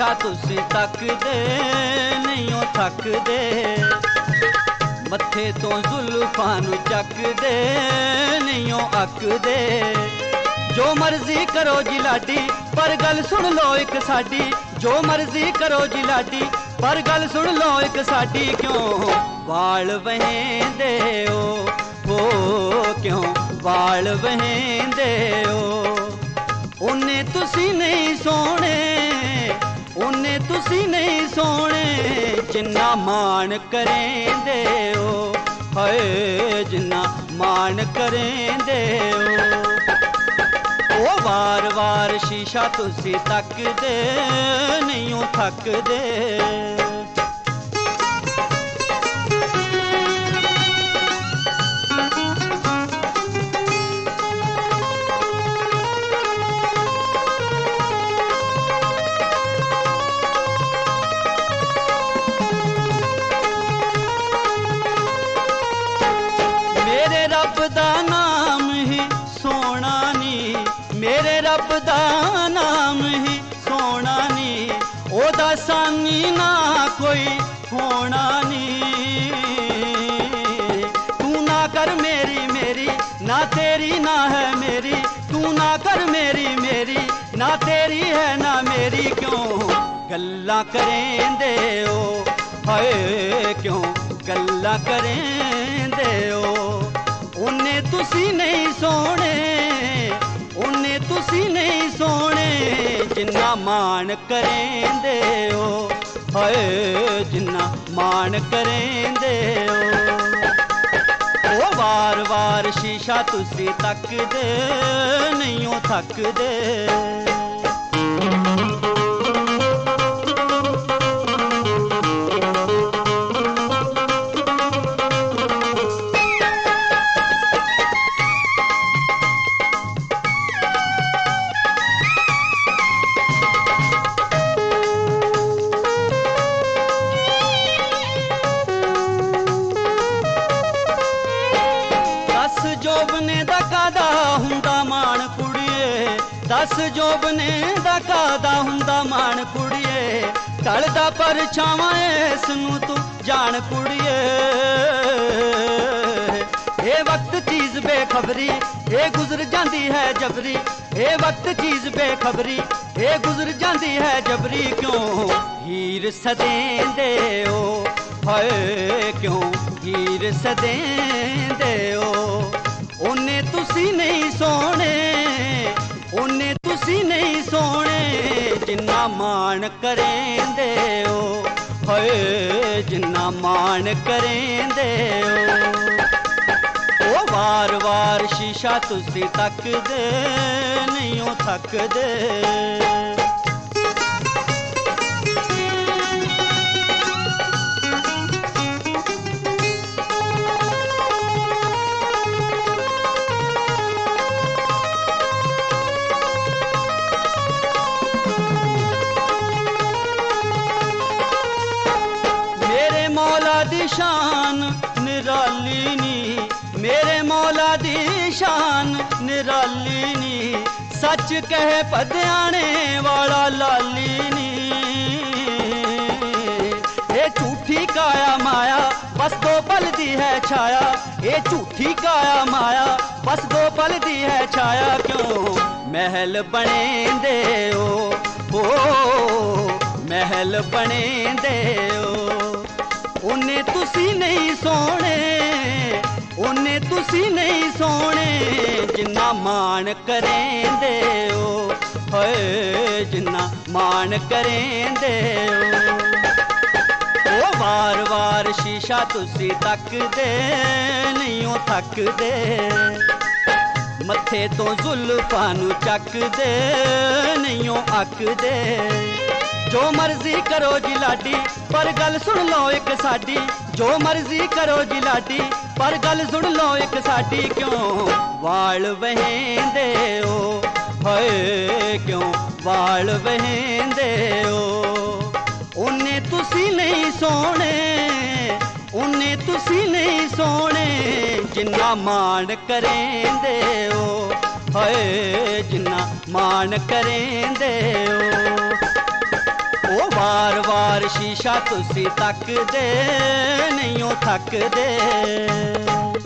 शीशा तुसी तकदे नहीं हो थकदे, मत्थे तो जुल्फां नूं चकदे नहीं हो अकदे। जो मर्जी करो जी लाडी पर गल सुन लो एक साडी, जो मर्जी करो जी लाडी पर गल सुन लो एक साडी। क्यों वाल वहेंदे हो क्यों वाल वहेंदे हो, उन्ने तुसी नहीं सोने उन्ने तुसी नहीं सोने, जिन्ना मान करेंदे हो हाय जिन्ना मान करेंदे हो। ओ वार वार शीशा तुसी तकदे नहीं हो थकदे। मेरे रब दा नाम ही सोना नी, मेरे रब दा नाम ही सोना नी, ओदा सानी ना कोई होना नी। तू ना कर मेरी मेरी ना तेरी ना है मेरी, तू ना कर मेरी मेरी ना तेरी है ना मेरी। क्यों गल्लां करेंदे हो हाय क्यों गल्लां करेंदे हो, उन्ने तुसी नहीं सोने उन्ने तुसी नहीं सोने, जिन्ना मान करेंदे हो हाय जिन्ना मान करेंदे हो। ओ वार वार शीशा तुसी तकदे नहीं हो थकदे। जोबने दा कादा हुंदा मान कुड़िए, दस जोबने दा कादा हुंदा मान कुड़िए, ढलदा परछावां इस नूं तू जान कुड़िए। ए वक्त चीज बेखबरी ए गुजर जांदी है जबरी, ए वक्त चीज बेखबरी ए गुजर जांदी है जबरी। क्यों हीर सदेंदे हो हाय क्यों हीर सदेंदे हो, उन्ने तुसी नहीं सोने उन्ने तुसी नहीं सोने, जिन्ना मान करेंदे हो हाय जिन्ना मान करेंदे हो। ओ वार वार शीशा तुसी तकदे नहीं हो थकदे। मौला दी शान निराली नी, मेरे मौला दी शान निराली नी, सच कहे पदयाने वाला लाली नी। ये झूठी काया माया बस दो पल दी है छाया, ये झूठी काया माया बस दो पल दी है छाया। क्यों महल बनेंदे हो महल बनेंदे हो, उन्ने तुसी नहीं सोने उन्ने तुसी नहीं सोने, जिन्ना मान करेंदे हो हाय जिन्ना मान करेंदे हो। ओ वार वार शीशा तुसी तकदे नहीं हो थकदे, मत्थे तो जुल्फां नूं चकदे नहीं हो अकदे। जो मर्जी करो जी लाडी पर गल सुन लो एक साडी, जो मर्जी करो जी लाडी पर गल सुन लो एक साडी। क्यों वाल वहेंदे हो हाय क्यों वाल वहेंदे हो, उन्ने तुसी नहीं सोने उन्ने तुसी नहीं सोने, जिन्ना मान करेंदे हो हाय जिन्ना मान करेंदे हो। ओ ਵਾਰ-ਵਾਰ ਸ਼ੀਸ਼ਾ ਤੁਸੀਂ ਤੱਕਦੇ ਨਹੀਂ ਹੋ ਥੱਕਦੇ।